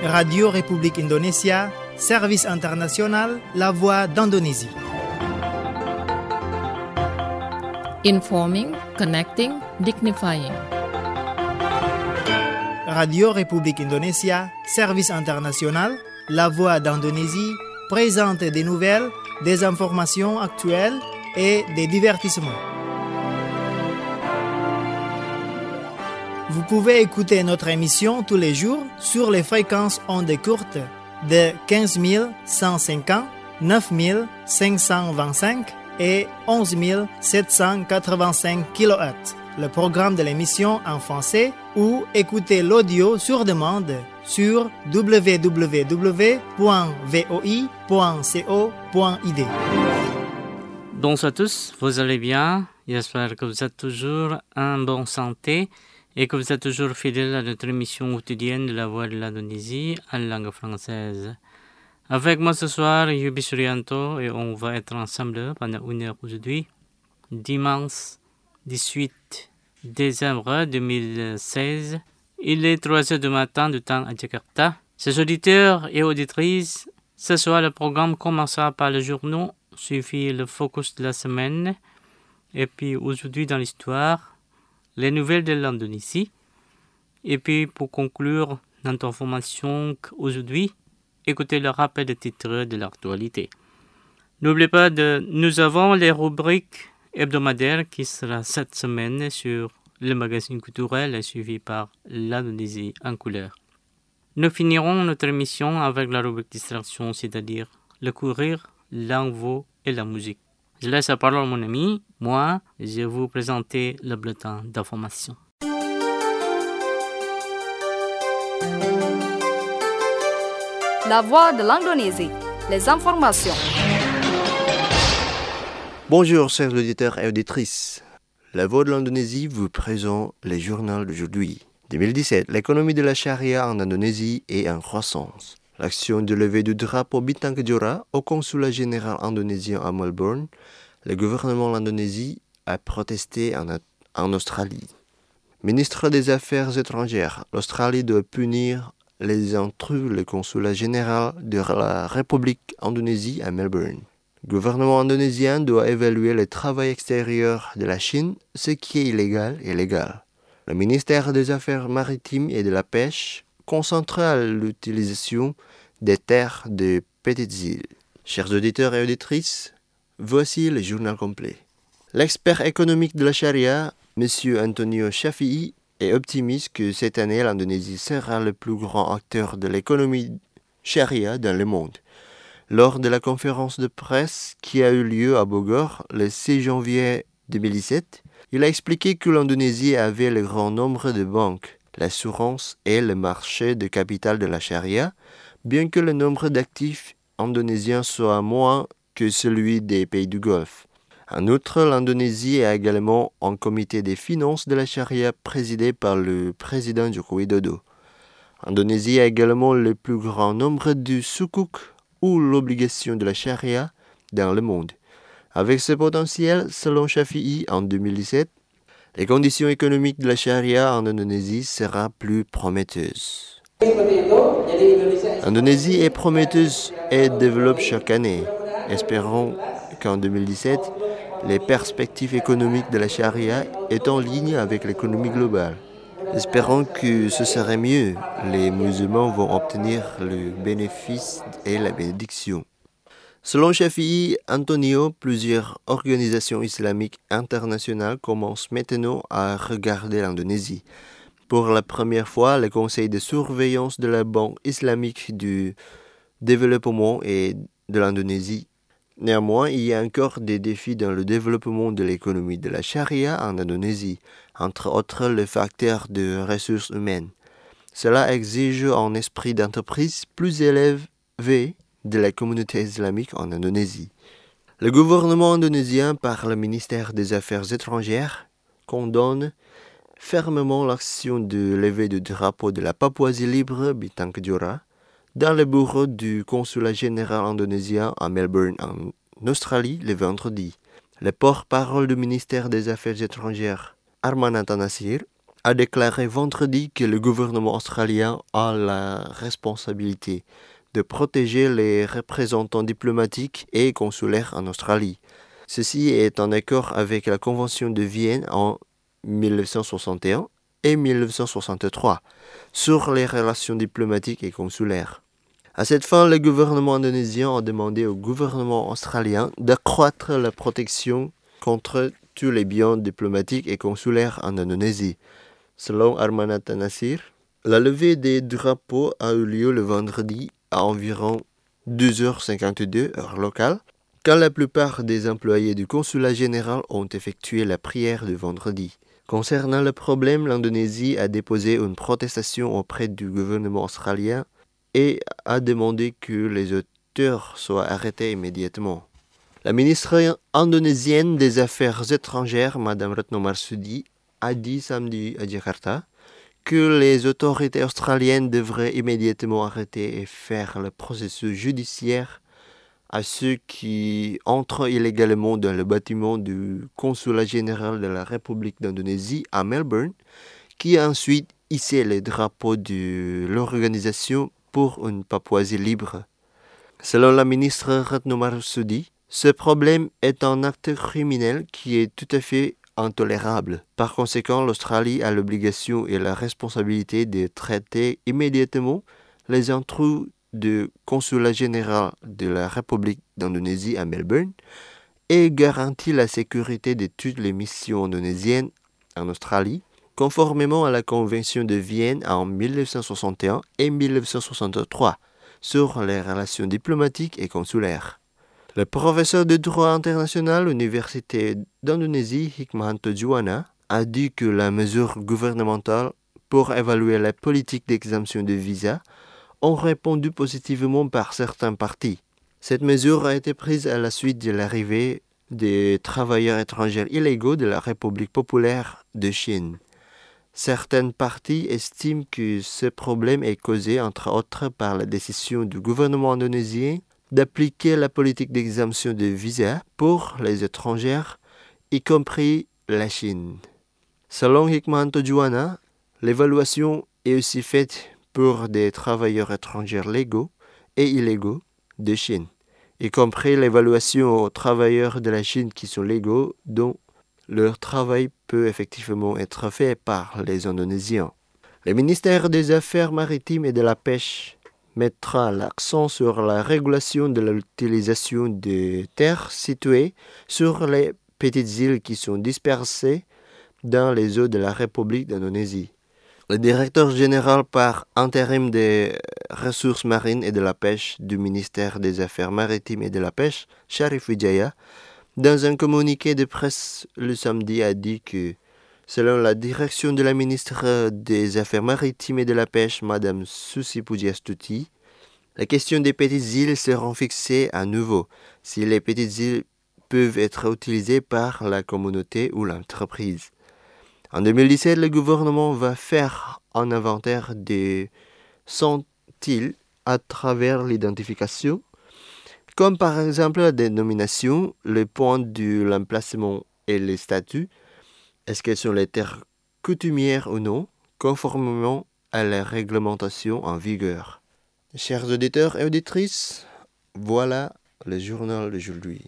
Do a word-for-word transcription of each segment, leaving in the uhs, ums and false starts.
Radio République Indonésia, service international, la voix d'Indonésie. Informing, connecting, dignifying. Radio République Indonésia, service international, la voix d'Indonésie, présente des nouvelles, des informations actuelles et des divertissements. Vous pouvez écouter notre émission tous les jours sur les fréquences ondes courtes de quinze mille cent cinquante, neuf mille cinq cent vingt-cinq et onze mille sept cent quatre-vingt-cinq kilohertz. Le programme de l'émission en français ou écoutez l'audio sur demande sur w w w point v o i point co point i d. Bonjour à tous, vous allez bien? J'espère que vous êtes toujours en bonne santé et que vous êtes toujours fidèles à notre émission quotidienne de la Voix de l'Indonésie en langue française. Avec moi ce soir, Yubi Suryanto, et on va être ensemble pendant une heure aujourd'hui, dimanche dix-huit décembre deux mille seize. Il est trois heures du matin du temps à Jakarta. Chers auditeurs et auditrices, ce soir le programme commencera par le journal, suivi le focus de la semaine, et puis aujourd'hui dans l'histoire, les nouvelles de l'Indonésie. Et puis pour conclure notre information aujourd'hui, écoutez le rappel des titres de l'actualité. N'oubliez pas de, nous avons les rubriques hebdomadaires qui sera cette semaine sur le magazine culturel suivi par l'Indonésie en couleur. Nous finirons notre émission avec la rubrique distraction, c'est-à-dire le courir, l'info et la musique. Je laisse la parole à mon ami. Moi, je vais vous présenter le bulletin d'information. La voix de l'Indonésie, les informations. Bonjour chers auditeurs et auditrices. La Voix de l'Indonésie vous présente les journaux d'aujourd'hui. deux mille dix-sept, l'économie de la charia en Indonésie est en croissance. L'action de levée du drapeau Bintang Kejora au consulat général indonésien à Melbourne, le gouvernement de l'Indonésie a protesté en, en Australie. Ministre des Affaires étrangères, l'Australie doit punir les intrus le consulat général de la République Indonésie à Melbourne. Le gouvernement indonésien doit évaluer le travail extérieur de la Chine, ce qui est illégal et légal. Le ministère des Affaires maritimes et de la Pêche concentrera l'utilisation des terres de petites îles. Chers auditeurs et auditrices, voici le journal complet. L'expert économique de la charia, M. Antonio Shafii, est optimiste que cette année l'Indonésie sera le plus grand acteur de l'économie charia dans le monde. Lors de la conférence de presse qui a eu lieu à Bogor le six janvier deux mille dix-sept, il a expliqué que l'Indonésie avait le grand nombre de banques, l'assurance et le marché de capital de la charia, bien que le nombre d'actifs indonésiens soit moins que celui des pays du Golfe. En outre, l'Indonésie a également un comité des finances de la charia présidé par le président Joko Widodo. L'Indonésie a également le plus grand nombre de soukouk ou l'obligation de la charia dans le monde. Avec ce potentiel, selon Shafii en deux mille dix-sept, les conditions économiques de la charia en Indonésie seront plus prometteuses. L'Indonésie est prometteuse et développe chaque année. Espérons qu'en deux mille dix-sept, les perspectives économiques de la charia est en ligne avec l'économie globale. Espérons que ce serait mieux. Les musulmans vont obtenir le bénéfice et la bénédiction. Selon Shafii Antonio, plusieurs organisations islamiques internationales commencent maintenant à regarder l'Indonésie. Pour la première fois, le Conseil de surveillance de la Banque islamique du développement et de l'Indonésie. Néanmoins, il y a encore des défis dans le développement de l'économie de la charia en Indonésie, entre autres le facteur de ressources humaines. Cela exige un esprit d'entreprise plus élevé de la communauté islamique en Indonésie. Le gouvernement indonésien, par le ministère des Affaires étrangères, condamne fermement l'action de levée du drapeau de la Papouasie libre Bintang Kejora dans le bureau du consulat général indonésien à Melbourne, en Australie, le vendredi. Le porte-parole du ministère des Affaires étrangères, Armanata Nasir, a déclaré vendredi que le gouvernement australien a la responsabilité de protéger les représentants diplomatiques et consulaires en Australie. Ceci est en accord avec la Convention de Vienne en dix-neuf cent soixante et un et dix-neuf cent soixante-trois sur les relations diplomatiques et consulaires. À cette fin, le gouvernement indonésien a demandé au gouvernement australien d'accroître la protection contre tous les biens diplomatiques et consulaires en Indonésie. Selon Armanata Nasir, la levée des drapeaux a eu lieu le vendredi à environ deux heures cinquante-deux heure locale, quand la plupart des employés du consulat général ont effectué la prière de vendredi. Concernant le problème, l'Indonésie a déposé une protestation auprès du gouvernement australien et a demandé que les auteurs soient arrêtés immédiatement. La ministre indonésienne des Affaires étrangères, Madame Retno Marsudi, a dit samedi à Jakarta que les autorités australiennes devraient immédiatement arrêter et faire le processus judiciaire à ceux qui entrent illégalement dans le bâtiment du consulat général de la République d'Indonésie à Melbourne, qui a ensuite hissé les drapeaux de l'organisation pour une Papouasie libre. Selon la ministre Retno Marsudi, ce problème est un acte criminel qui est tout à fait intolérable. Par conséquent, l'Australie a l'obligation et la responsabilité de traiter immédiatement les intrus du consulat général de la République d'Indonésie à Melbourne et garantit la sécurité de toutes les missions indonésiennes en Australie, conformément à la Convention de Vienne en dix-neuf cent soixante et un et dix-neuf cent soixante-trois sur les relations diplomatiques et consulaires. Le professeur de droit international à l'Université d'Indonésie, Hikmahanto Juwana, a dit que la mesure gouvernementale pour évaluer la politique d'exemption de visa ont répondu positivement par certains partis. Cette mesure a été prise à la suite de l'arrivée des travailleurs étrangers illégaux de la République populaire de Chine. Certains partis estiment que ce problème est causé entre autres par la décision du gouvernement indonésien d'appliquer la politique d'exemption de visa pour les étrangers, y compris la Chine. Selon Hikmahanto Juwana, l'évaluation est aussi faite pour des travailleurs étrangers légaux et illégaux de Chine, y compris l'évaluation aux travailleurs de la Chine qui sont légaux, dont leur travail peut effectivement être fait par les Indonésiens. Le ministère des Affaires maritimes et de la Pêche mettra l'accent sur la régulation de l'utilisation des terres situées sur les petites îles qui sont dispersées dans les eaux de la République d'Indonésie. Le directeur général par intérim des ressources marines et de la pêche du ministère des Affaires maritimes et de la pêche, Sharif Wijaya, dans un communiqué de presse le samedi a dit que, selon la direction de la ministre des Affaires maritimes et de la pêche, Madame Susi Pujiastuti, la question des petites îles sera fixée à nouveau si les petites îles peuvent être utilisées par la communauté ou l'entreprise. En deux mille dix-sept, le gouvernement va faire un inventaire des cent îles à travers l'identification, comme par exemple la dénomination, le point de l'emplacement et les statuts. Est-ce qu'elles sont les terres coutumières ou non, conformément à la réglementation en vigueur. Chers auditeurs et auditrices, voilà le journal d'aujourd'hui.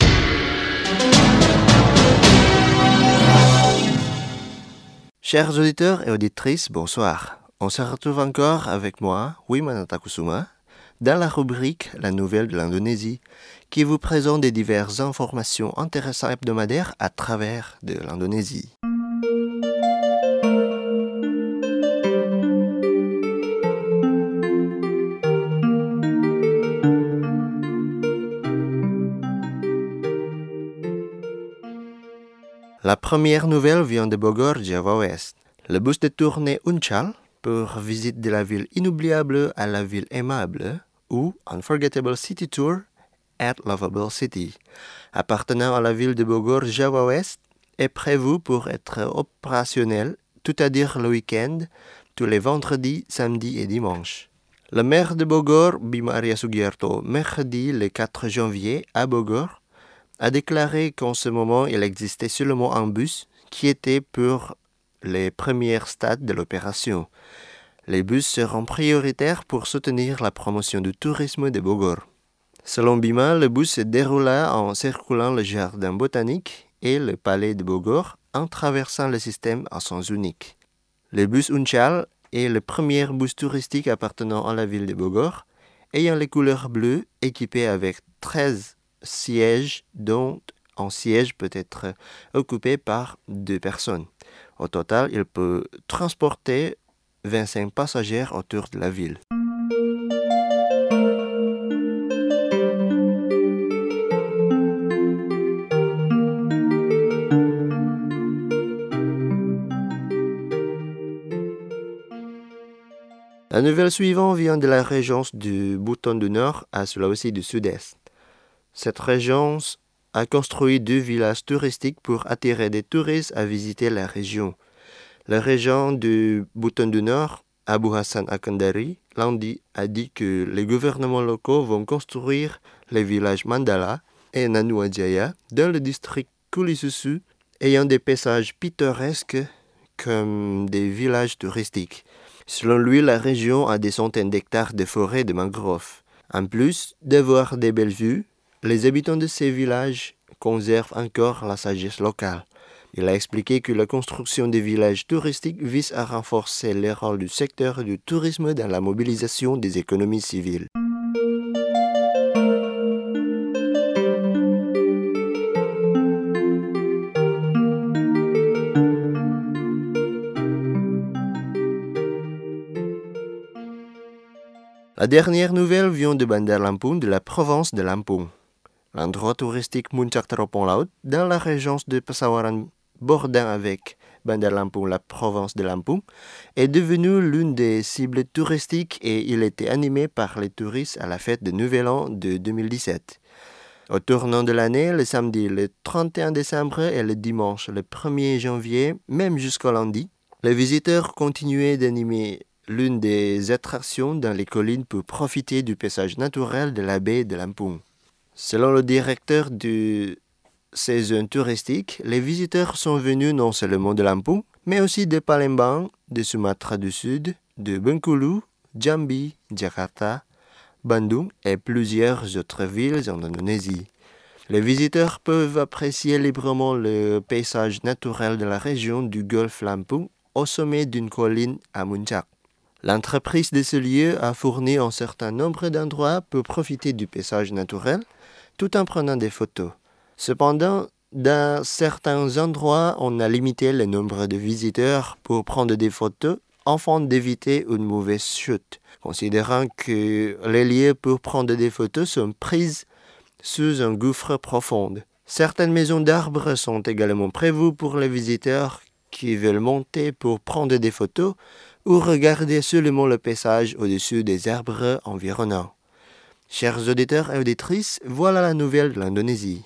Chers auditeurs et auditrices, bonsoir. On se retrouve encore avec moi, Wimanata Kusuma, dans la rubrique La Nouvelle de l'Indonésie, qui vous présente des diverses informations intéressantes hebdomadaires à travers de l'Indonésie. La première nouvelle vient de Bogor, Java West. Le bus de tournée Unchal pour visite de la ville inoubliable à la ville aimable ou Unforgettable City Tour at Lovable City, appartenant à la ville de Bogor, Java West, est prévu pour être opérationnel, tout-à-dire le week-end, tous les vendredis, samedis et dimanches. Le maire de Bogor, Bima Arya Sugiarto, mercredi le quatre janvier à Bogor, a déclaré qu'en ce moment il existait seulement un bus qui était pour les premiers stades de l'opération. Les bus seront prioritaires pour soutenir la promotion du tourisme de Bogor. Selon Bima, le bus se déroula en circulant le jardin botanique et le palais de Bogor en traversant le système à sens unique. Le bus Unchal est le premier bus touristique appartenant à la ville de Bogor, ayant les couleurs bleues, équipé avec treize sièges, dont un siège peut être occupé par deux personnes. Au total, il peut transporter vingt-cinq passagers autour de la ville. La nouvelle suivante vient de la région du Buton du Nord à Sulawesi du Sud-Est. Cette région a construit deux villages touristiques pour attirer des touristes à visiter la région. La région du Buton du Nord, Abu Hassan Akandari, lundi, a dit que les gouvernements locaux vont construire les villages Mandala et Nanuajaya dans le district Kulisusu, ayant des paysages pittoresques comme des villages touristiques. Selon lui, la région a des centaines d'hectares de forêts de mangroves. En plus d'avoir des belles vues, les habitants de ces villages conservent encore la sagesse locale. Il a expliqué que la construction des villages touristiques vise à renforcer le rôle du secteur du tourisme dans la mobilisation des économies civiles. La dernière nouvelle vient de Bandar Lampung de la province de Lampung. L'endroit touristique Muncak Teropong Laut, dans la région de Pesawaran bordant avec Bandar Lampung, la province de Lampung, est devenu l'une des cibles touristiques et il était animé par les touristes à la fête de Nouvel An de deux mille dix-sept. Au tournant de l'année, le samedi le trente et un décembre et le dimanche le premier janvier, même jusqu'au lundi, les visiteurs continuaient d'animer l'une des attractions dans les collines pour profiter du paysage naturel de la baie de Lampung. Selon le directeur du saison touristique, les visiteurs sont venus non seulement de Lampung, mais aussi de Palembang, de Sumatra du Sud, de Bengkulu, Jambi, Jakarta, Bandung et plusieurs autres villes en Indonésie. Les visiteurs peuvent apprécier librement le paysage naturel de la région du golfe Lampung au sommet d'une colline à Muncak. L'entreprise de ce lieu a fourni un certain nombre d'endroits pour profiter du paysage naturel, tout en prenant des photos. Cependant, dans certains endroits, on a limité le nombre de visiteurs pour prendre des photos afin d'éviter une mauvaise chute, considérant que les lieux pour prendre des photos sont prises sous un gouffre profond. Certaines maisons d'arbres sont également prévues pour les visiteurs qui veulent monter pour prendre des photos ou regarder seulement le paysage au-dessus des arbres environnants. Chers auditeurs et auditrices, voilà la nouvelle de l'Indonésie.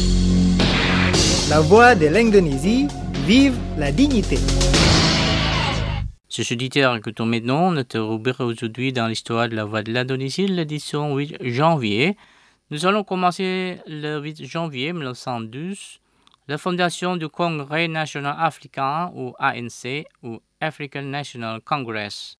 La voix de l'Indonésie, vive la dignité. Chers auditeurs, écoutons maintenant notre rubrique aujourd'hui dans l'histoire de la voix de l'Indonésie, l'édition huit janvier. Nous allons commencer le huit janvier mille neuf cent douze. La fondation du Congrès national africain, ou A N C, ou African National Congress.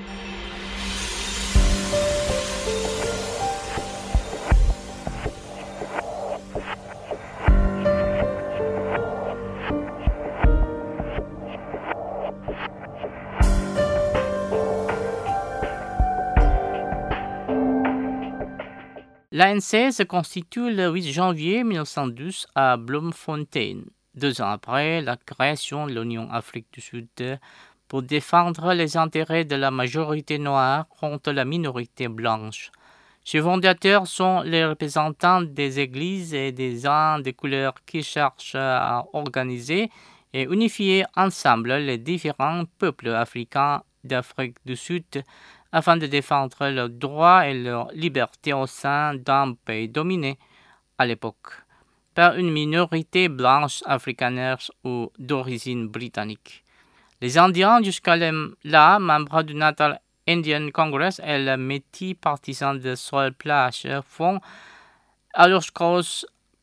L'A N C se constitue le huit janvier mille neuf cent douze à Bloemfontein, deux ans après la création de l'Union Afrique du Sud, pour défendre les intérêts de la majorité noire contre la minorité blanche. Ses fondateurs sont les représentants des églises et des uns des couleurs qui cherchent à organiser et unifier ensemble les différents peuples africains d'Afrique du Sud afin de défendre leurs droits et leurs libertés au sein d'un pays dominé, à l'époque, par une minorité blanche afrikaner ou d'origine britannique. Les Indiens, jusqu'à là membres du Natal Indian Congress et les métis partisans de Sol Plash, font à leur cause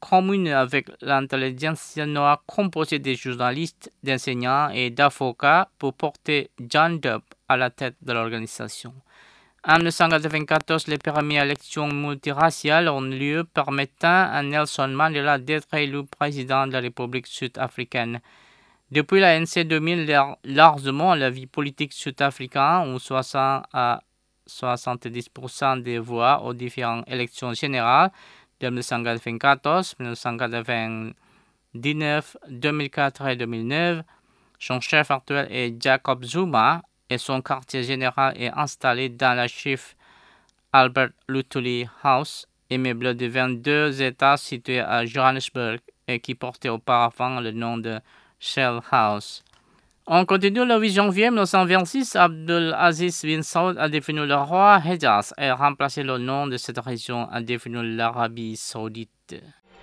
commune avec l'intelligentsia noire composée de journalistes, d'enseignants et d'avocats pour porter John Doe à la tête de l'organisation. En mille neuf cent quatre-vingt-quatorze, les premières élections multiraciales ont lieu permettant à Nelson Mandela d'être élu président de la République sud-africaine. Depuis la N C domine largement la vie politique sud-africaine où soixante à soixante-dix pour cent des voix aux différentes élections générales de mille neuf cent quatre-vingt-quatorze, mille neuf cent quatre-vingt-dix-neuf, deux mille quatre et deux mille neuf. Son chef actuel est Jacob Zuma et son quartier général est installé dans la Chief Albert Luthuli House, immeuble de vingt-deux étages situé à Johannesburg et qui portait auparavant le nom de Shell House. On continue le huit janvier mille neuf cent vingt-six, Abdul Aziz bin Saud a défini le roi Hejaz et remplacé le nom de cette région à définir l'Arabie Saoudite.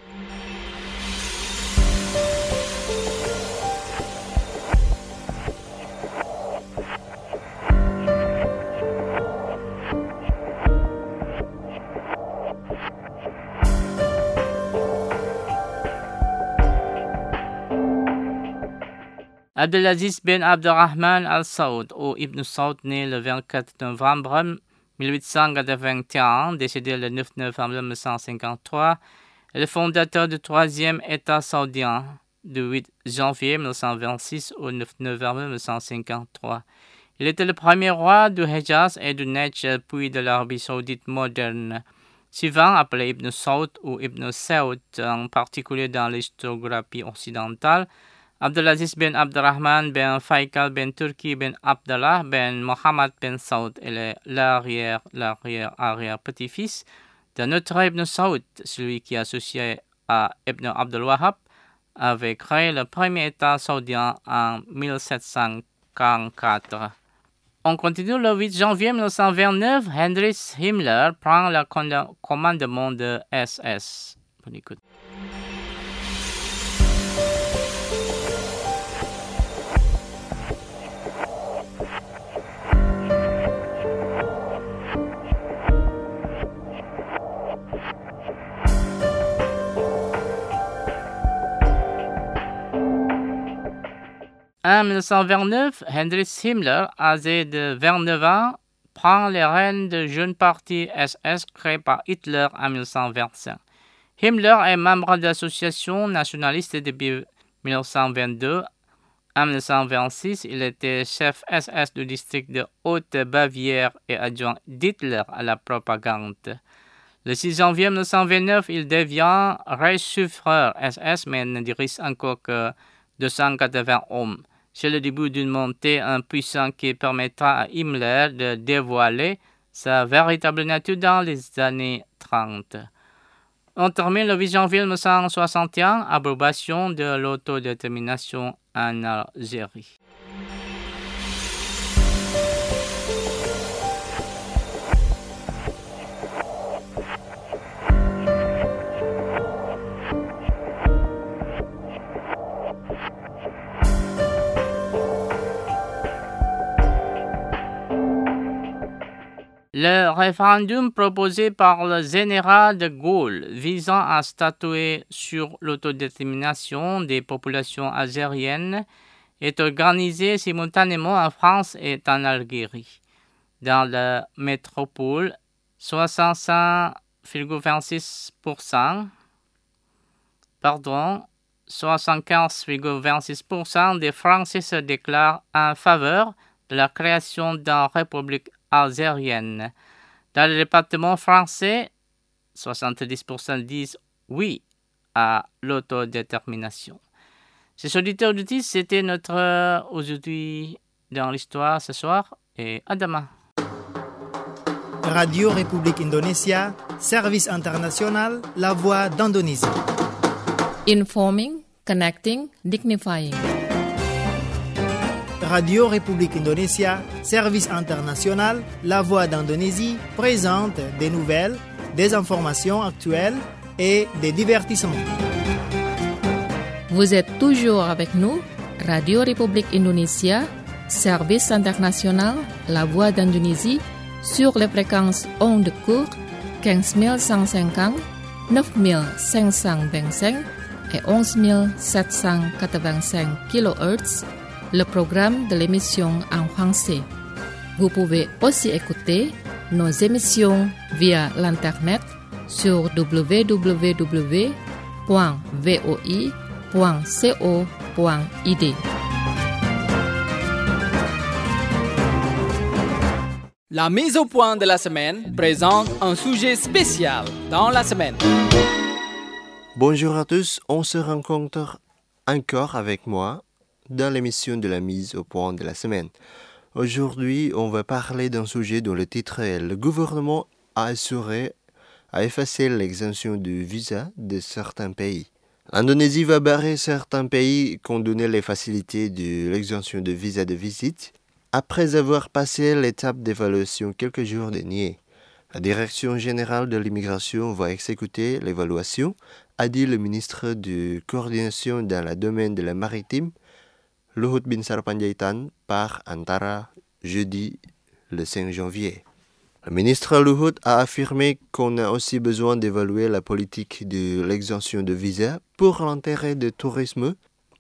Abdelaziz bin Abdurrahman Al Saoud, ou Ibn Saoud, né le vingt-quatre novembre mille huit cent quatre-vingt-un, décédé le neuf novembre mille neuf cent cinquante-trois, est le fondateur du troisième État saoudien, du huit janvier mille neuf cent vingt-six au neuf novembre mille neuf cent cinquante-trois. Il était le premier roi du Hejaz et du Nejd, puis de l'Arabie Saoudite moderne. Souvent appelé Ibn Saoud ou Ibn Saoud, en particulier dans l'historiographie occidentale, Abdelaziz bin Abdurrahman bin Faisal bin Turki bin Abdallah bin Mohammed bin Saoud est l'arrière, l'arrière, arrière petit-fils d'un autre Ibn Saoud, celui qui est associé à Ibn Abdul Wahhab, avait créé le premier État saoudien en mille sept cent quarante-quatre. On continue le huit janvier mille neuf cent vingt-neuf, Heinrich Himmler prend le commandement de S S. Bonne écoute. En mille neuf cent vingt-neuf, Heinrich Himmler, âgé de vingt-neuf ans, prend les rênes du jeune parti S S créé par Hitler en mille neuf cent vingt-cinq. Himmler est membre de l'association nationaliste depuis mille neuf cent vingt-deux. En mille neuf cent vingt-six, il était chef S S du district de Haute-Bavière et adjoint d'Hitler à la propagande. Le six janvier mille neuf cent vingt-neuf, il devient Reichsführer S S, mais ne dirige encore que deux cent quatre-vingts hommes. C'est le début d'une montée en puissance qui permettra à Himmler de dévoiler sa véritable nature dans les années trente. On termine le huit janvier mille neuf cent soixante et un, approbation de l'autodétermination en Algérie. Le référendum proposé par le général de Gaulle visant à statuer sur l'autodétermination des populations algériennes est organisé simultanément en France et en Algérie. Dans la métropole, soixante-cinq virgule vingt-six pour cent, pardon, soixante-quinze virgule vingt-six pour cent des Français se déclarent en faveur de la création d'une république algérienne. Dans le département français, soixante-dix pour cent disent oui à l'autodétermination. Ces auditeurs du titre, c'était notre euh, aujourd'hui dans l'histoire ce soir et à demain. Radio République Indonésia, service international, la voix d'Indonésie. Informing, connecting, dignifying. Radio République Indonésia, service international, la voix d'Indonésie, présente des nouvelles, des informations actuelles et des divertissements. Vous êtes toujours avec nous, Radio République Indonésia, service international, la voix d'Indonésie, sur les fréquences ondes courtes quinze mille cent cinquante, neuf mille cinq cent vingt-cinq et onze mille sept cent quatre-vingt-cinq kilohertz, le programme de l'émission en français. Vous pouvez aussi écouter nos émissions via l'Internet sur w w w point v o i point co point i d. La mise au point de la semaine présente un sujet spécial dans la semaine. Bonjour à tous, on se rencontre encore avec moi dans l'émission de la mise au point de la semaine. Aujourd'hui, on va parler d'un sujet dont le titre est « Le gouvernement a assuré à effacer l'exemption de visa de certains pays ». L'Indonésie va barrer certains pays qui ont donné les facilités de l'exemption de visa de visite après avoir passé l'étape d'évaluation quelques jours derniers. La Direction générale de l'immigration va exécuter l'évaluation, a dit le ministre de coordination dans le domaine de la maritime, Luhut Binsar Panjaitan, par Antara, jeudi le cinq janvier. Le ministre Luhut a affirmé qu'on a aussi besoin d'évaluer la politique de l'exemption de visa pour l'intérêt du tourisme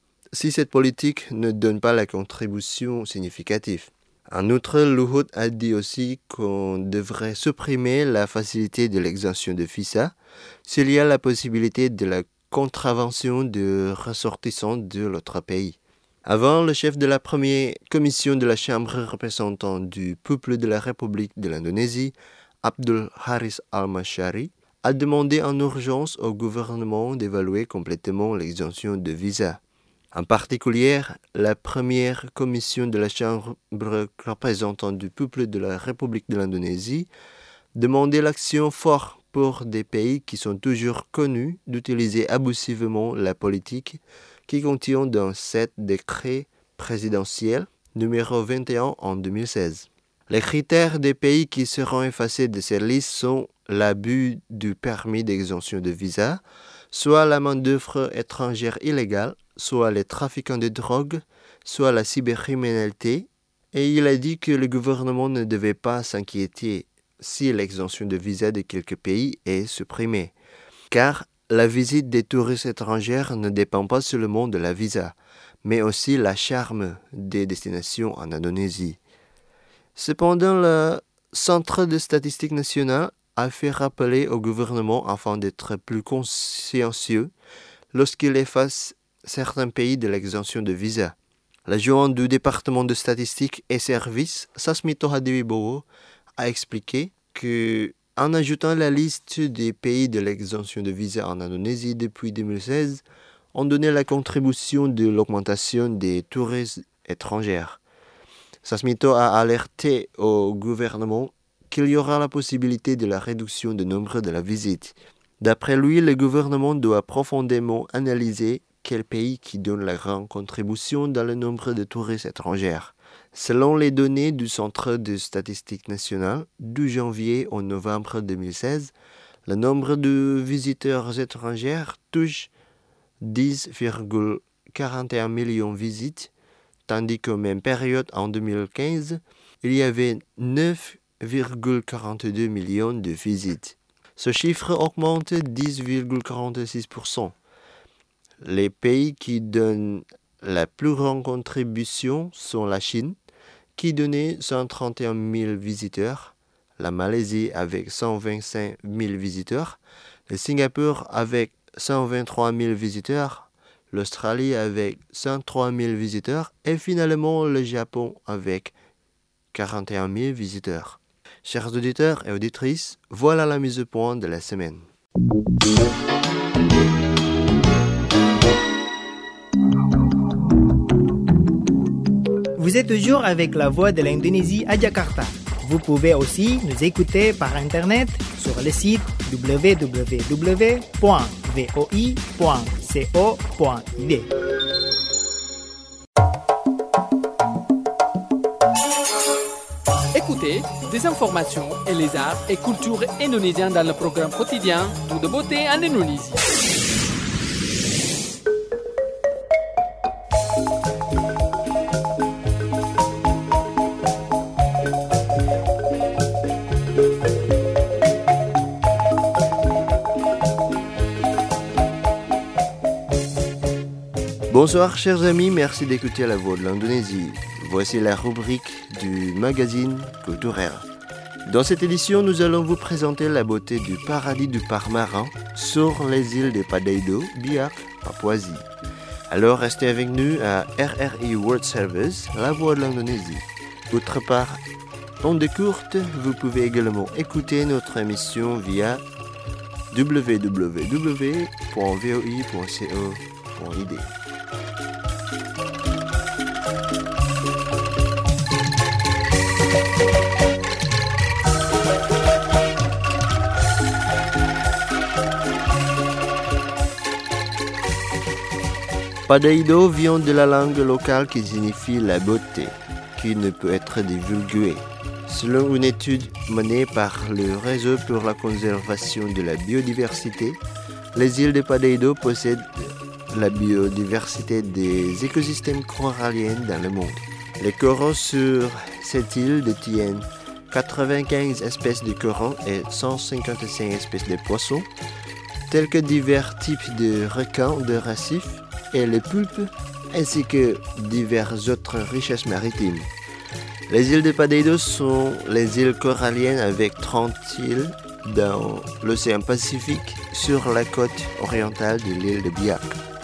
si cette politique ne donne pas la contribution significative. En outre, Luhut a dit aussi qu'on devrait supprimer la facilité de l'exemption de visa s'il y a la possibilité de la contravention de ressortissants de l'autre pays. Avant, le chef de la première commission de la Chambre représentante du peuple de la République de l'Indonésie, Abdul Haris Al-Mashari, a demandé en urgence au gouvernement d'évaluer complètement l'exemption de visa. En particulier, la première commission de la Chambre représentante du peuple de la République de l'Indonésie demandait l'action forte pour des pays qui sont toujours connus d'utiliser abusivement la politique qui contient dans sept décrets présidentiels numéro vingt et un en deux mille seize. Les critères des pays qui seront effacés de cette liste sont l'abus du permis d'exemption de visa, soit la main-d'œuvre étrangère illégale, soit les trafiquants de drogue, soit la cybercriminalité, et il a dit que le gouvernement ne devait pas s'inquiéter si l'exemption de visa de quelques pays est supprimée, car la visite des touristes étrangers ne dépend pas seulement de la visa, mais aussi la charme des destinations en Indonésie. Cependant, le Centre de statistique nationale a fait rappeler au gouvernement afin d'être plus consciencieux lorsqu'il efface certains pays de l'exemption de visa. L'adjoint du département de statistique et services, Sasmito Hadiwibowo, a expliqué que en ajoutant la liste des pays de l'exemption de visa en Indonésie depuis deux mille seize, on donnait la contribution de l'augmentation des touristes étrangers. Sasmito a alerté au gouvernement qu'il y aura la possibilité de la réduction du nombre de la visite. D'après lui, le gouvernement doit profondément analyser quel pays qui donne la grande contribution dans le nombre de touristes étrangers. Selon les données du Centre de statistique nationale, du janvier au novembre deux mille seize, le nombre de visiteurs étrangers touche dix virgule quarante et un millions de visites, tandis qu'aux même période en deux mille quinze, il y avait neuf virgule quarante-deux millions de visites. Ce chiffre augmente dix virgule quarante-six pour cent. Les pays qui donnent la plus grande contribution sont la Chine, qui donnait cent trente et un mille visiteurs, la Malaisie avec cent vingt-cinq mille visiteurs, le Singapour avec cent vingt-trois mille visiteurs, l'Australie avec cent trois mille visiteurs et finalement le Japon avec quarante et un mille visiteurs. Chers auditeurs et auditrices, voilà la mise au point de la semaine. Vous êtes toujours avec la voix de l'Indonésie à Jakarta. Vous pouvez aussi nous écouter par Internet sur le site w w w point v o i point co point i d. Écoutez des informations et les arts et cultures indonésiens dans le programme quotidien Tout de beauté en Indonésie. Bonsoir chers amis, merci d'écouter La Voix de l'Indonésie. Voici la rubrique du magazine culturel. Dans cette édition, nous allons vous présenter la beauté du paradis du parc marin sur les îles de Padaido, Biak, Papouasie. Alors restez avec nous à R R I World Service, La Voix de l'Indonésie. D'autre part, ondes courtes, vous pouvez également écouter notre émission via w w w point v o i point co point i d. Padaido vient de la langue locale qui signifie la beauté, qui ne peut être divulguée. Selon une étude menée par le Réseau pour la conservation de la biodiversité, les îles de Padaido possèdent la biodiversité des écosystèmes coralliens dans le monde. Les coraux sur cette île détiennent quatre-vingt-quinze espèces de coraux et cent cinquante-cinq espèces de poissons, tels que divers types de requins, de récifs et les poulpes, ainsi que diverses autres richesses maritimes. Les îles de Padaido sont les îles coralliennes avec trente îles dans l'océan Pacifique sur la côte orientale de l'île de Biak.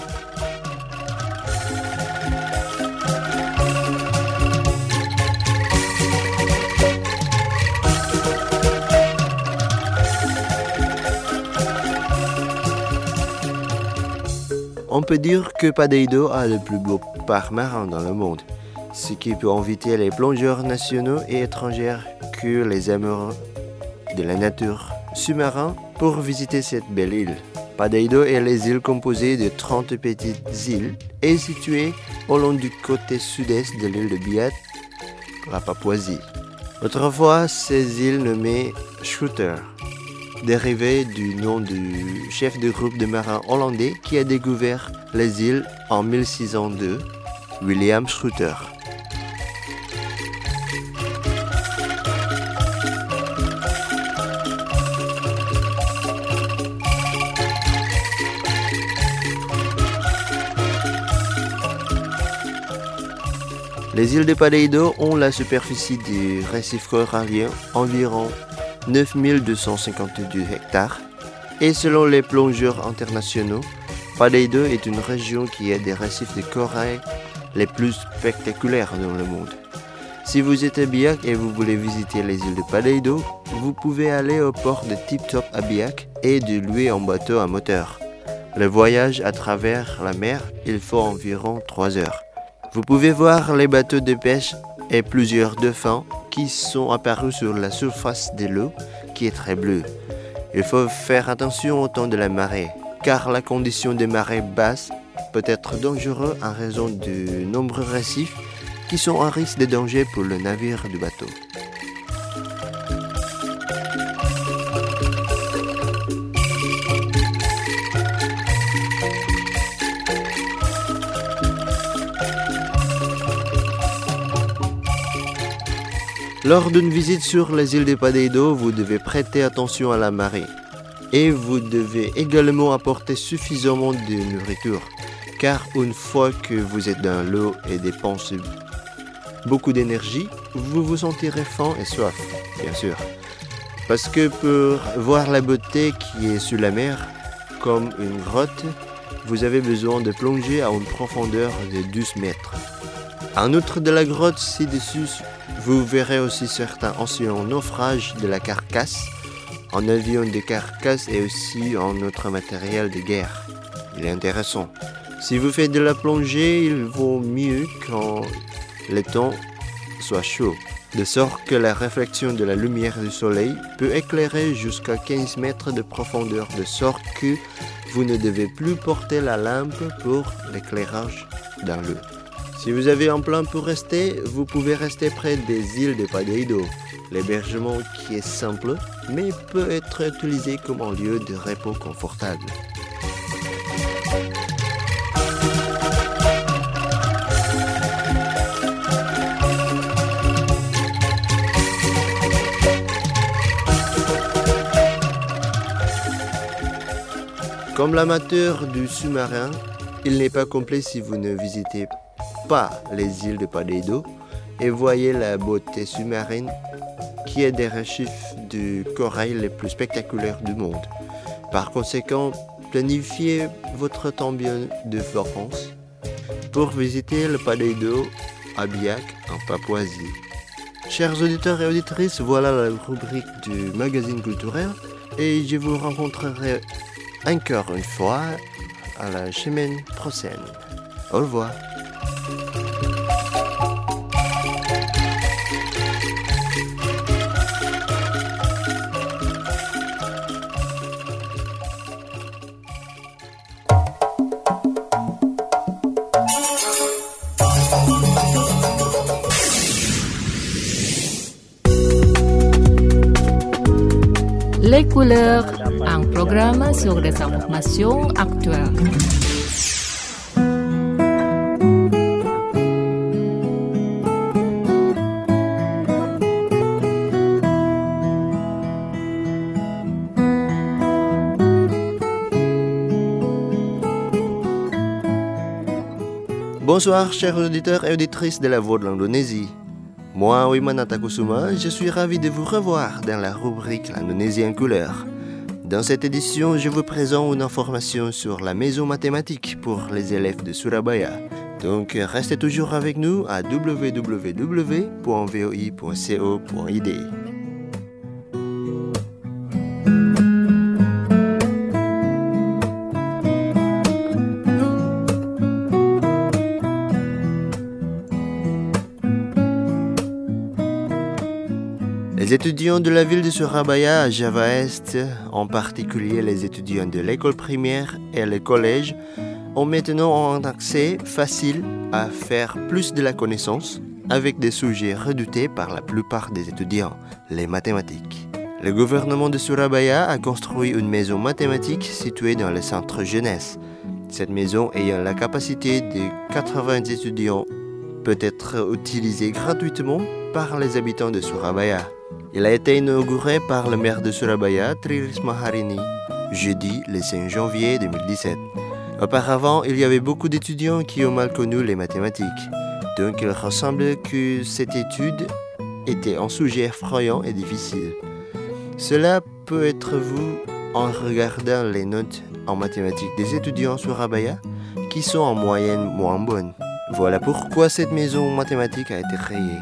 On peut dire que Padaido a le plus beau parc marin dans le monde, ce qui peut inviter les plongeurs nationaux et étrangers que les amoureux de la nature sous-marins pour visiter cette belle île. Padaido est les îles composées de trente petites îles et situées au long du côté sud-est de l'île de Biak, la Papouasie. Autrefois, ces îles nommées Schutter, dérivé du nom du chef de groupe de marins hollandais qui a découvert les îles en mille six cent deux, William Schutter. Les îles de Padaido ont la superficie des récifs coralliens environ neuf mille deux cent cinquante-deux hectares et selon les plongeurs internationaux, Padaido est une région qui a des récifs de corail les plus spectaculaires dans le monde. Si vous êtes à Biak et vous voulez visiter les îles de Padaido, vous pouvez aller au port de Tip Top à Biak et de louer un bateau à moteur. Le voyage à travers la mer, il faut environ trois heures. Vous pouvez voir les bateaux de pêche et plusieurs dauphins qui sont apparus sur la surface de l'eau qui est très bleue. Il faut faire attention au temps de la marée, car la condition des marées basses peut être dangereuse en raison de nombreux récifs qui sont un risque de danger pour le navire du bateau. Lors d'une visite sur les îles de Padaido, vous devez prêter attention à la marée et vous devez également apporter suffisamment de nourriture car une fois que vous êtes dans l'eau et dépensez beaucoup d'énergie, vous vous sentirez faim et soif, bien sûr. Parce que pour voir la beauté qui est sous la mer, comme une grotte, vous avez besoin de plonger à une profondeur de douze mètres. En outre de la grotte ci-dessus, vous verrez aussi certains anciens naufrages de la carcasse, un avion de carcasse et aussi un autre matériel de guerre. Il est intéressant. Si vous faites de la plongée, il vaut mieux quand le temps soit chaud, de sorte que la réflexion de la lumière du soleil peut éclairer jusqu'à quinze mètres de profondeur, de sorte que vous ne devez plus porter la lampe pour l'éclairage dans l'eau. Si vous avez un plan pour rester, vous pouvez rester près des îles de Padaido. L'hébergement qui est simple, mais peut être utilisé comme un lieu de repos confortable. Comme l'amateur du sous-marin, il n'est pas complet si vous ne visitez pas les îles de Padeido et voyez la beauté sous-marine qui est des récifs de corail les plus spectaculaires du monde. Par conséquent, planifiez votre temps bien de vacances pour visiter le Padeido à Biak en Papouasie. Chers auditeurs et auditrices, voilà la rubrique du magazine culturel et je vous rencontrerai encore une fois à la semaine prochaine. Au revoir. Les couleurs, un programme sur des informations actuelles. Bonsoir chers auditeurs et auditrices de la Voix de l'Indonésie. Moi, Wimanata Kusuma, je suis ravi de vous revoir dans la rubrique L'Indonésie en couleur. Dans cette édition, je vous présente une information sur la maison mathématique pour les élèves de Surabaya. Donc, restez toujours avec nous à w w w point v o i point co point i d. Les étudiants de la ville de Surabaya à Java Est, en particulier les étudiants de l'école primaire et le collège, ont maintenant un accès facile à faire plus de la connaissance avec des sujets redoutés par la plupart des étudiants, les mathématiques. Le gouvernement de Surabaya a construit une maison mathématique située dans le centre jeunesse. Cette maison ayant la capacité de quatre-vingts étudiants peut être utilisée gratuitement par les habitants de Surabaya. Il a été inauguré par le maire de Surabaya, Tri Risma Harini, jeudi le cinq janvier deux mille dix-sept. Auparavant, il y avait beaucoup d'étudiants qui ont mal connu les mathématiques. Donc il ressemble que cette étude était un sujet effrayant et difficile. Cela peut être vu en regardant les notes en mathématiques des étudiants Surabaya qui sont en moyenne moins bonnes. Voilà pourquoi cette maison mathématique a été créée.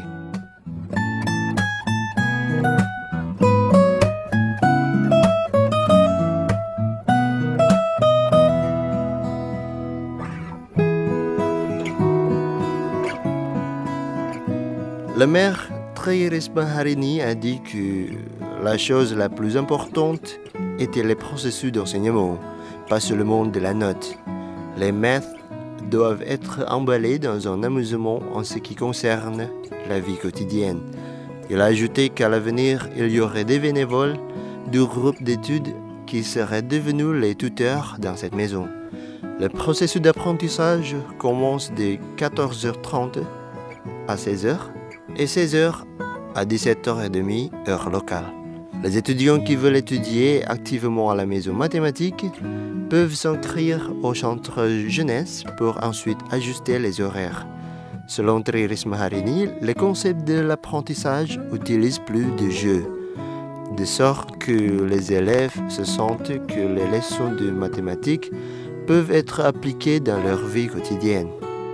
Le maire Tri Risma Harini a dit que la chose la plus importante était les processus d'enseignement, pas seulement de la note. Les maths doivent être emballés dans un amusement en ce qui concerne la vie quotidienne. Il a ajouté qu'à l'avenir, il y aurait des bénévoles du groupe d'études qui seraient devenus les tuteurs dans cette maison. Le processus d'apprentissage commence de quatorze heures trente à seize heures et seize heures à dix-sept heures trente, heure locale. Les étudiants qui veulent étudier activement à la maison mathématique peuvent s'inscrire au centre jeunesse pour ensuite ajuster les horaires. Selon Tri Risma Harini, le concept de l'apprentissage utilise plus de jeux, de sorte que les élèves se sentent que les leçons de mathématiques peuvent être appliquées dans leur vie quotidienne.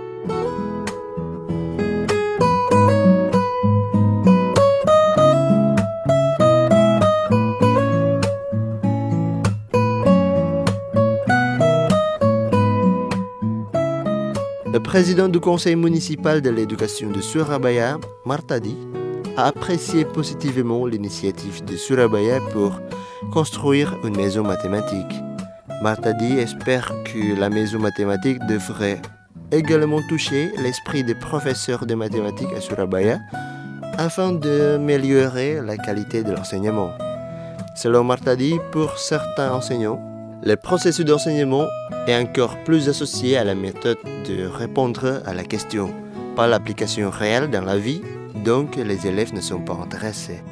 Le président du conseil municipal de l'éducation de Surabaya, Martadi, a apprécié positivement l'initiative de Surabaya pour construire une maison mathématique. Martadi espère que la maison mathématique devrait également toucher l'esprit des professeurs de mathématiques à Surabaya afin d'améliorer la qualité de l'enseignement. Selon Martadi, pour certains enseignants, le processus d'enseignement est encore plus associé à la méthode de répondre à la question, pas l'application réelle dans la vie, donc les élèves ne sont pas intéressés.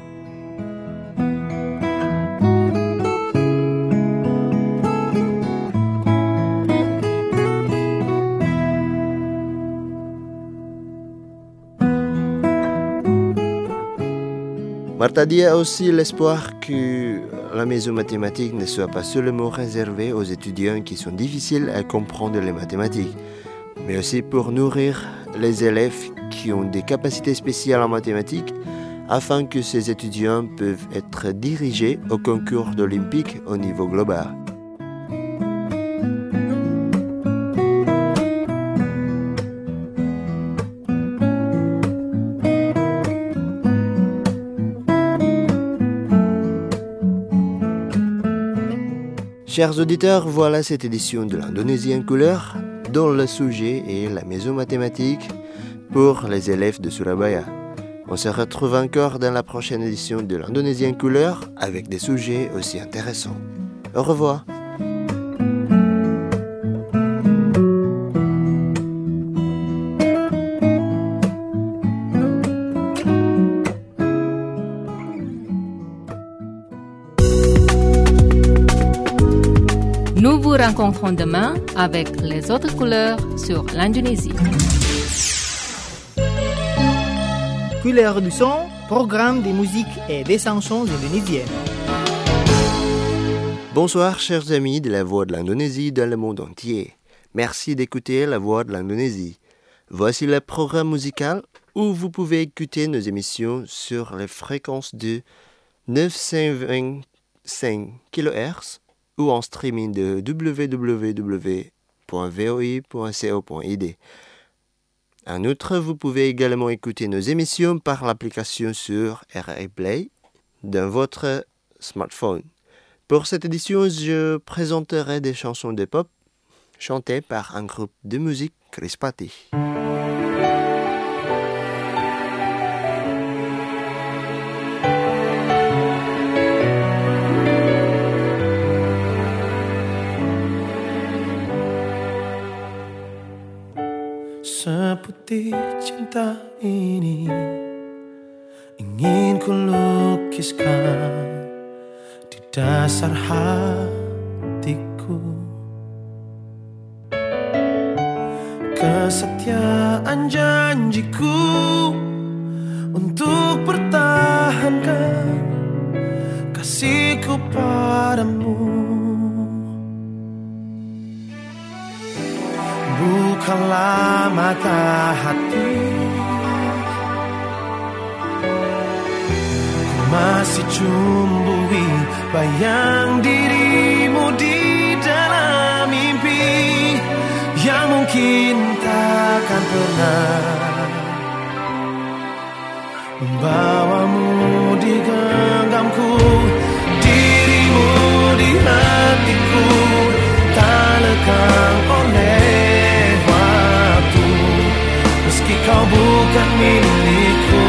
Martha dit a aussi l'espoir que la maison mathématique ne soit pas seulement réservée aux étudiants qui sont difficiles à comprendre les mathématiques, mais aussi pour nourrir les élèves qui ont des capacités spéciales en mathématiques afin que ces étudiants peuvent être dirigés au concours olympique au niveau global. Chers auditeurs, voilà cette édition de l'Indonésie en couleur, dont le sujet est la maison mathématique pour les élèves de Surabaya. On se retrouve encore dans la prochaine édition de l'Indonésie en couleur avec des sujets aussi intéressants. Au revoir. Nous vous rencontrons demain avec les autres couleurs sur l'Indonésie. Couleurs du son, programme de musique et des chansons indonésiennes. Bonsoir chers amis de la Voix de l'Indonésie dans le monde entier. Merci d'écouter la Voix de l'Indonésie. Voici le programme musical où vous pouvez écouter nos émissions sur les fréquences de neuf cent vingt-cinq kilohertz ou en streaming de w w w point v o i point co point i d. En outre, vous pouvez également écouter nos émissions par l'application sur R R Play dans votre smartphone. Pour cette édition, je présenterai des chansons de pop chantées par un groupe de musique Krispati. Seputih cinta ini ingin ku lukiskan di dasar hatiku. Kesetiaan janjiku untuk pertahankan kasihku padamu. Bukalah mata hati, ku masih cumbui bayang dirimu di dalam mimpi yang mungkin takkan pernah membawamu di genggamku. Dirimu di hatiku tak lekang oleh meski kau bukan milikku.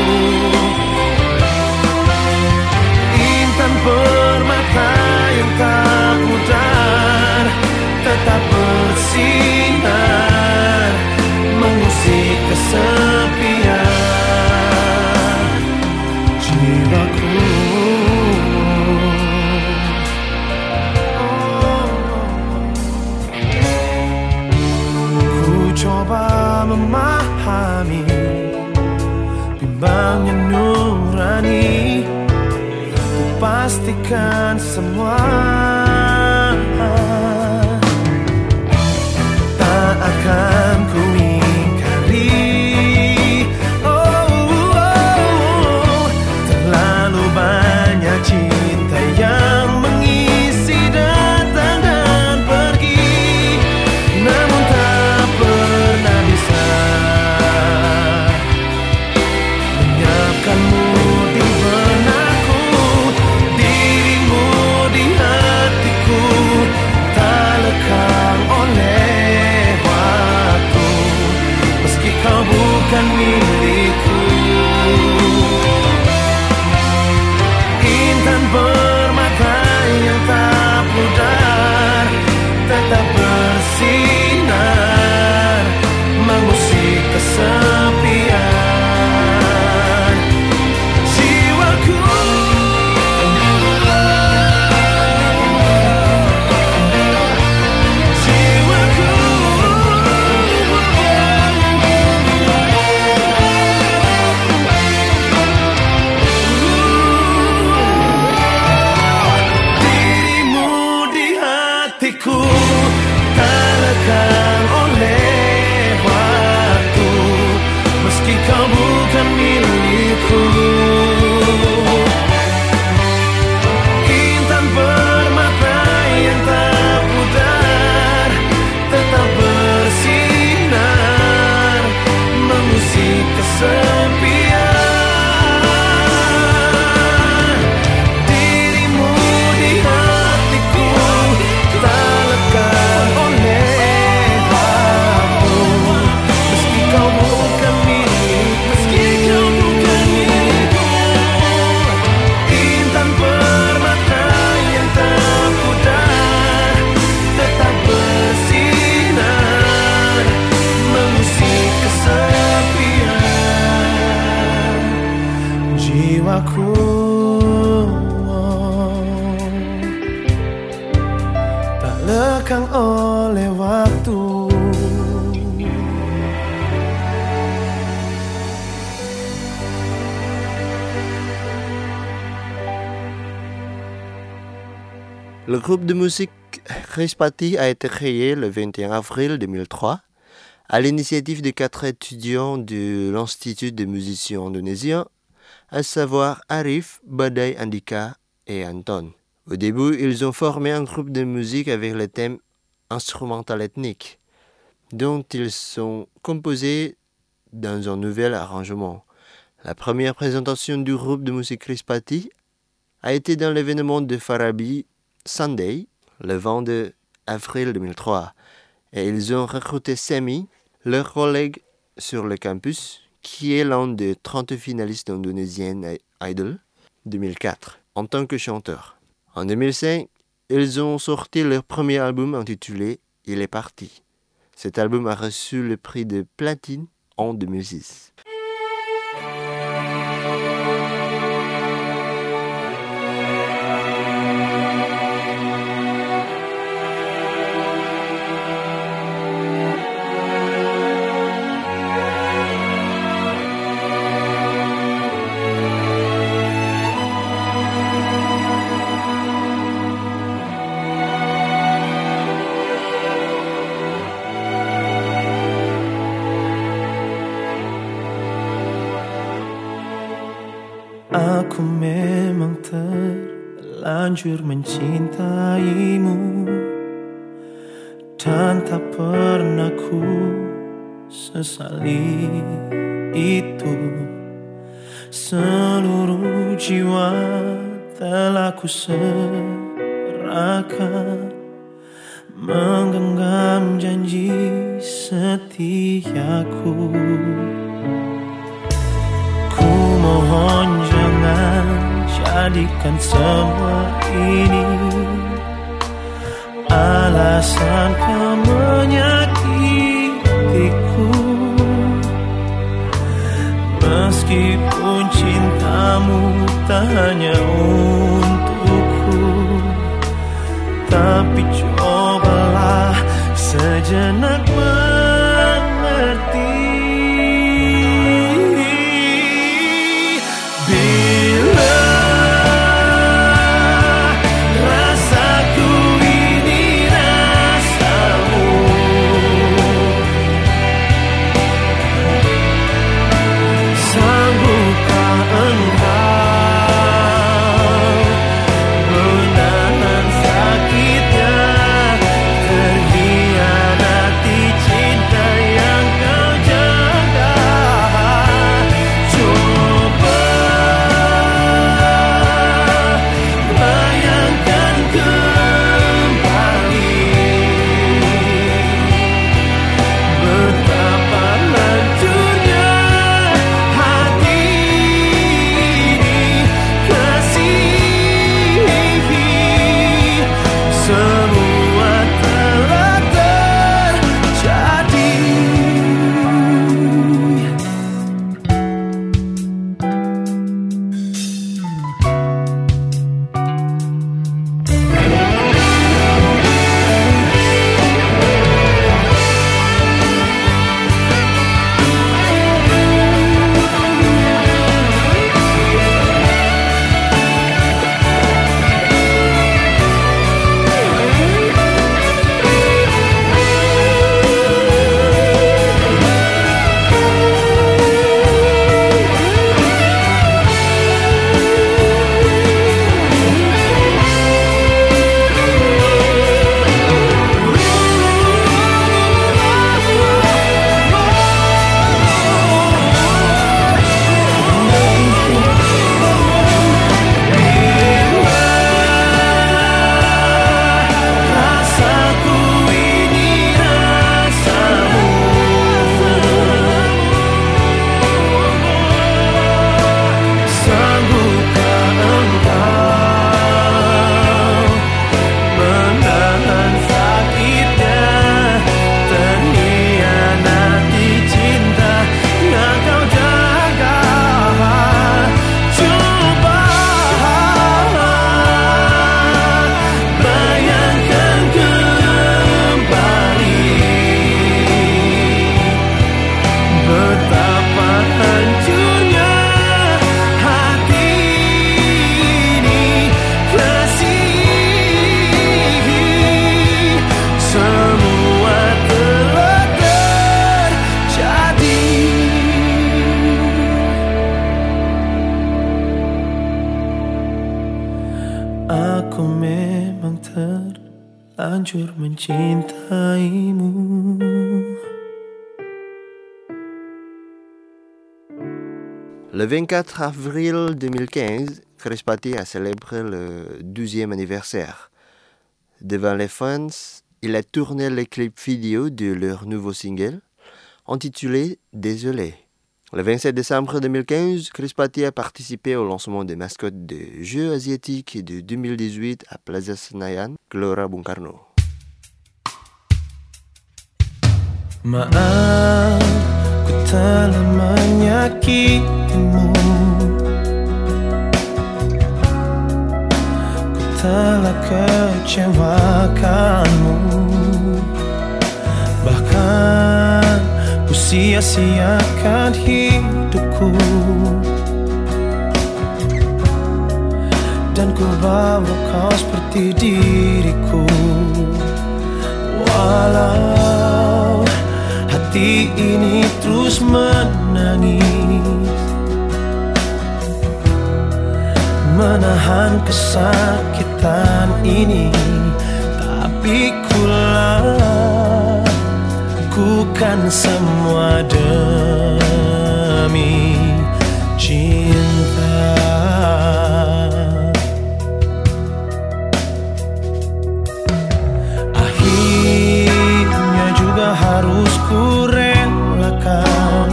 Intan permata yang tak pudar tetap bersinar mengusik kesepian jiwaku. Ku coba memahami bimbangnya nurani, ku pastikan semua tak akan ku ingkari. Oh, oh, terlalu banyak cinta yang mengisi datang dan pergi, namun tak pernah bisa menyiapkanmu di benakku. Dirimu di hatiku tak lekang oleh waktu, meski kau bukan milikku. Intan permata yang tak pudar tetap bersinar mengusik kesepian jiwaku. Jiwaku. aku, tak lekang oleh waktu. Le groupe de musique Krispati a été créé le vingt et un avril deux mille trois à l'initiative de quatre étudiants de l'Institut des musiciens indonésiens, à savoir Arif, Badai, Andika et Anton. Au début, ils ont formé un groupe de musique avec le thème instrumental ethnique, dont ils sont composés dans un nouvel arrangement. La première présentation du groupe de musique Krispati a été dans l'événement de Farabi Sunday, le vingt-deux avril deux mille trois, et ils ont recruté Semi, leur collègue sur le campus, qui est l'un des trente finalistes indonésiennes Idol deux mille quatre, en tant que chanteur. En deux mille cinq, ils ont sorti leur premier album intitulé « Il est parti ». Cet album a reçu le prix de platine en deux mille six. Aku memang terlanjur mencintaimu dan tak pernah ku sesali itu. Seluruh jiwa telah ku serahkan, menggenggam janji setiaku. Mohon jangan jadikan semua ini alasan kau menyakitiku. Meskipun cintamu tak hanya untukku, tapi cobalah sejenak mengerti. Sakitnya terhianati cinta. betapa hancurnya hati ini. Kasih, semua telah terjadi. Aku memang terlanjur mencintaimu. Le vingt-quatre avril deux mille quinze, Chris Patty a célébré le douzième anniversaire. Devant les fans, il a tourné le clip vidéo de leur nouveau single, intitulé Désolé. Le vingt-sept décembre deux mille quinze, Chris Patty a participé au lancement des mascottes des Jeux asiatiques de deux mille dix-huit à Plaza Senayan, Gelora Bung Karno. Maaf, ku telah menyakitimu. Ku telah kecewakanmu. Bahkan ku sia-siakan hidupku. Dan ku bawa kau seperti diriku. Walau hati ini terus menangis, menahan kesakitan ini, tapi ku lakukan semua demi cinta. Akhirnya juga harus ku relakan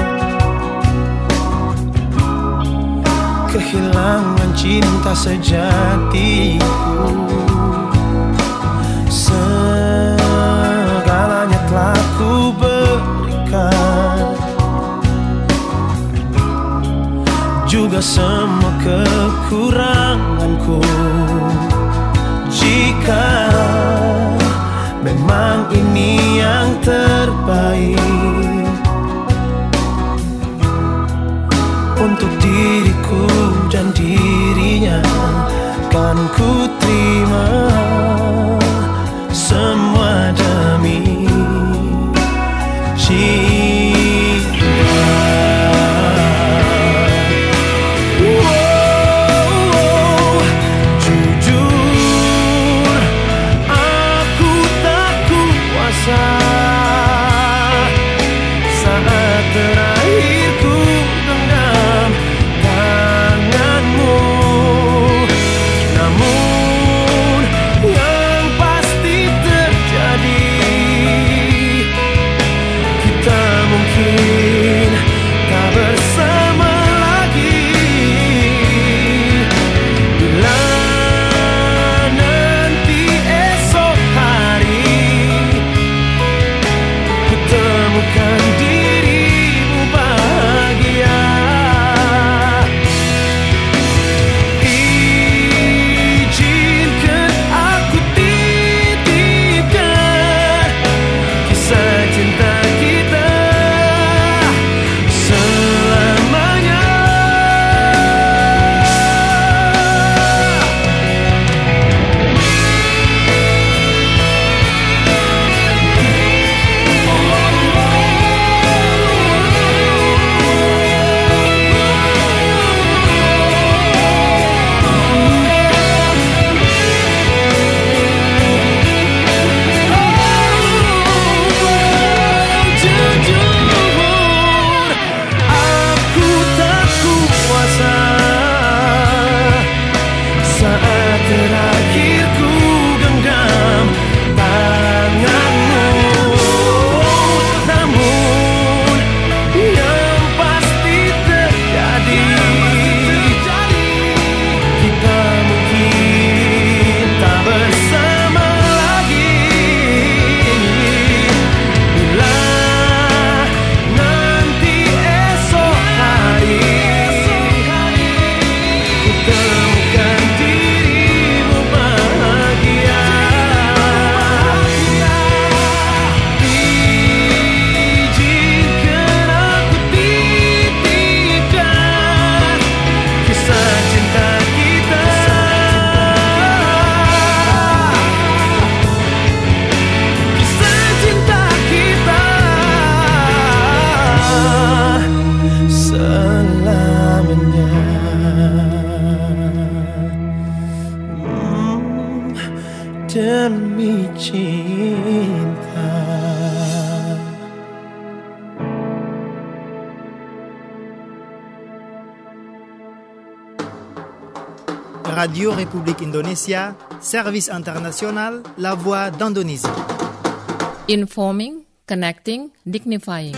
kehilangan cinta sejatiku. Segalanya telah ku berikan, juga semua kekuranganku. Jika memang ini yang terbaik untuk diriku dan dirinya, kan ku terima semua demi cinta. Wow, jujur aku tak kuasa saat terakhir ku genggam tanganmu. Namun yang pasti terjadi, kita demi cinta. Radio Republik Indonesia, Service International, La Voix d'Indonésie. Informing, connecting, dignifying.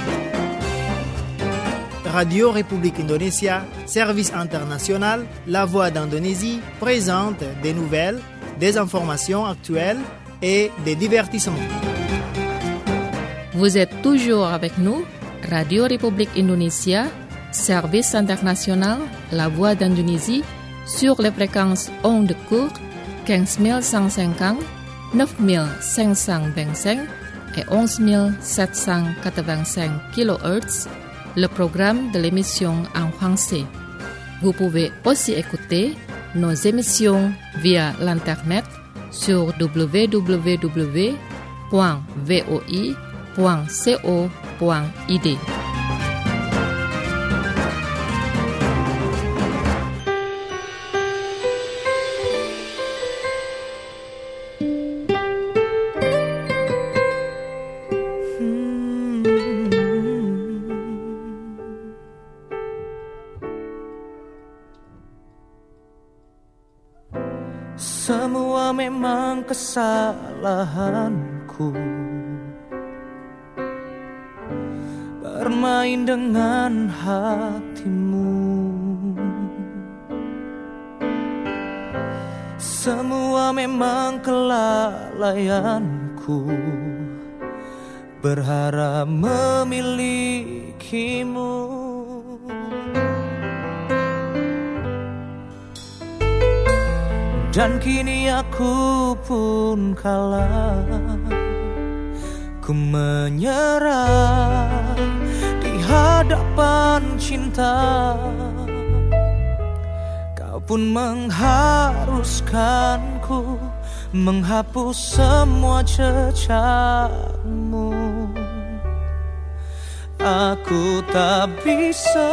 Radio Republik Indonesia, Service International, La Voix d'Indonésie présente des nouvelles, des informations actuelles et des divertissements. Vous êtes toujours avec nous, Radio Republik Indonesia, Service International, La Voix d'Indonésie, sur les fréquences ondes courtes quinze mille cent cinquante, neuf mille cinq cent vingt-cinq et onze mille sept cent quatre-vingt-cinq kilohertz, le programme de l'émission en français. Vous pouvez aussi écouter nos émissions via l'internet sur w w w point voi point co point i d. Semua memang kesalahanku, bermain dengan hatimu. Semua memang kelalaianku, berharap memilikimu. Dan kini aku pun kalah, ku menyerah di hadapan cinta. Kau pun mengharuskanku menghapus semua jejakmu. Aku tak bisa,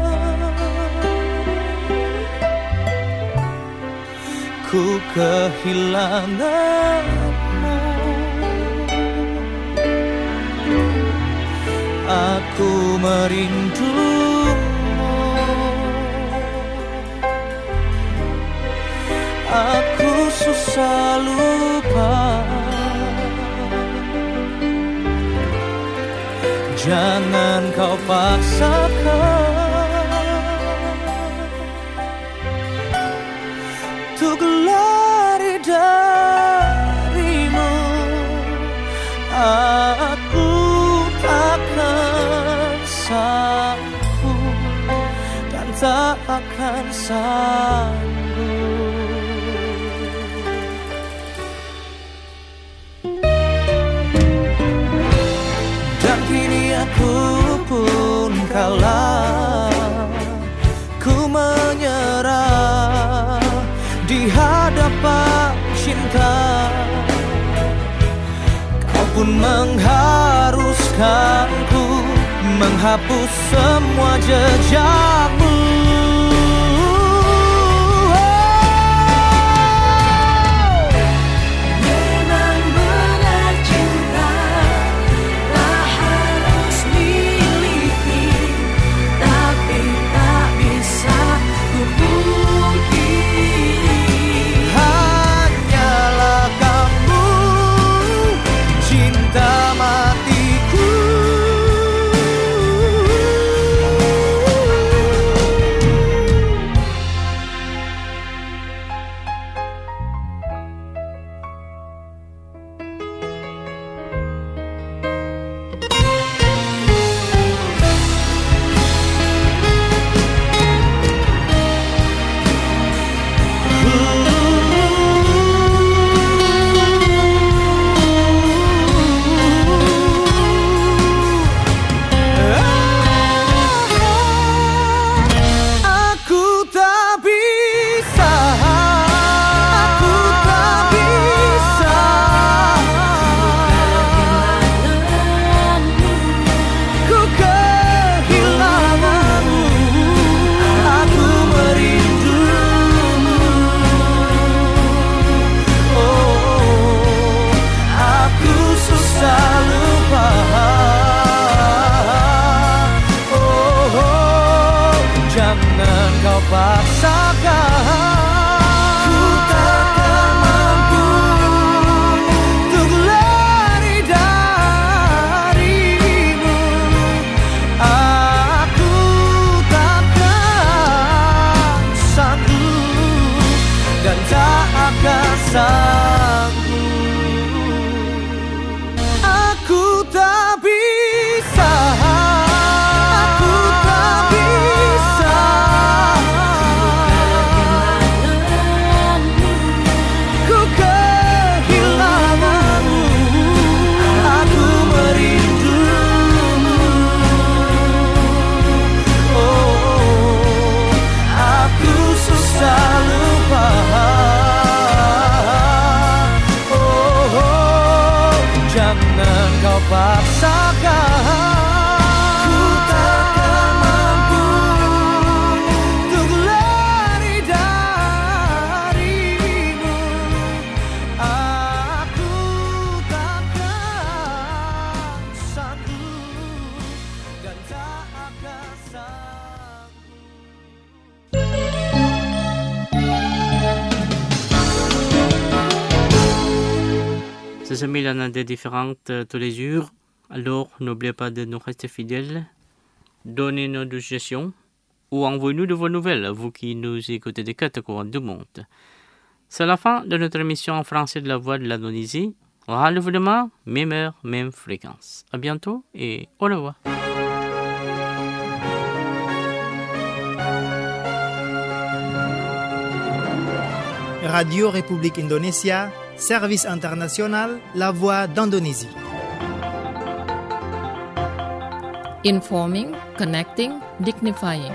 ku kehilanganmu. Aku merindumu. Aku susah lupa. Jangan kau paksakan untuk lari darimu. Aku takkan sanggup dan tak akan sanggup. Dan kini aku pun kalah, ku menyerah di hadapan cinta. Kau pun mengharuskanku menghapus semua jejakmu. jangan kau paksakan. Ku takkan mampu untuk lari darimu. Aku takkan sanggup dan tak akan sanggup. Aku tak bisa. Aku tak bisa. Ku kehilanganmu. Aku merindumu. Oh, aku susah lupa. Jangan kau paksakan. Ku takkan mampu untuk lari darimu. Aku takkan sanggup dan tak akan sanggup. Ça se met dans des différentes euh, tous les jours. Alors, n'oubliez pas de nous rester fidèles. Donnez-nous des suggestions ou envoyez-nous de vos nouvelles, vous qui nous écoutez des quatre coins du monde. C'est la fin de notre émission en français de la Voix de l'Indonésie. Rendez-vous demain, même heure, même fréquence. À bientôt et au revoir. Radio République Indonésia, Service international, La Voix d'Indonésie. Informing, connecting, dignifying.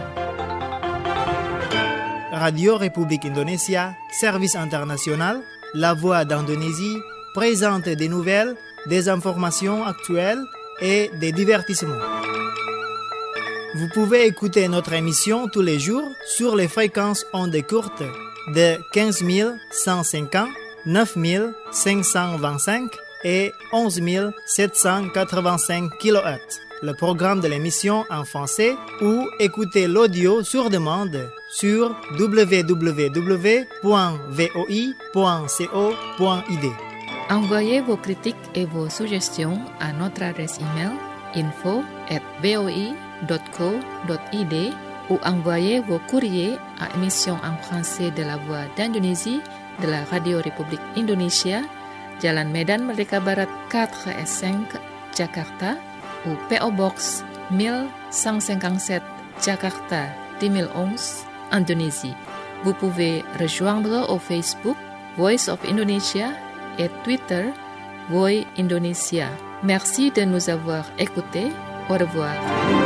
Radio République Indonésia, Service international, La Voix d'Indonésie présente des nouvelles, des informations actuelles et des divertissements. Vous pouvez écouter notre émission tous les jours sur les fréquences ondes courtes de quinze mille cent cinquante, neuf mille cinq cent vingt-cinq et onze mille sept cent quatre-vingt-cinq kilohertz. Le programme de l'émission en français ou écoutez l'audio sur demande sur w w w point v o i point co point i d. Envoyez vos critiques et vos suggestions à notre adresse email info at voi dot co dot i d ou envoyez vos courriers à émission en français de la Voix d'Indonésie de la Radio République Indonésia, Jalan Medan Merdeka Barat quatre S cinq, Jakarta, ou P O Box mille cent cinquante-sept, Jakarta deux mille onze, Indonésie. Vous pouvez rejoindre au Facebook Voice of Indonesia et Twitter Voi Indonesia. Merci de nous avoir écoutés. Au revoir.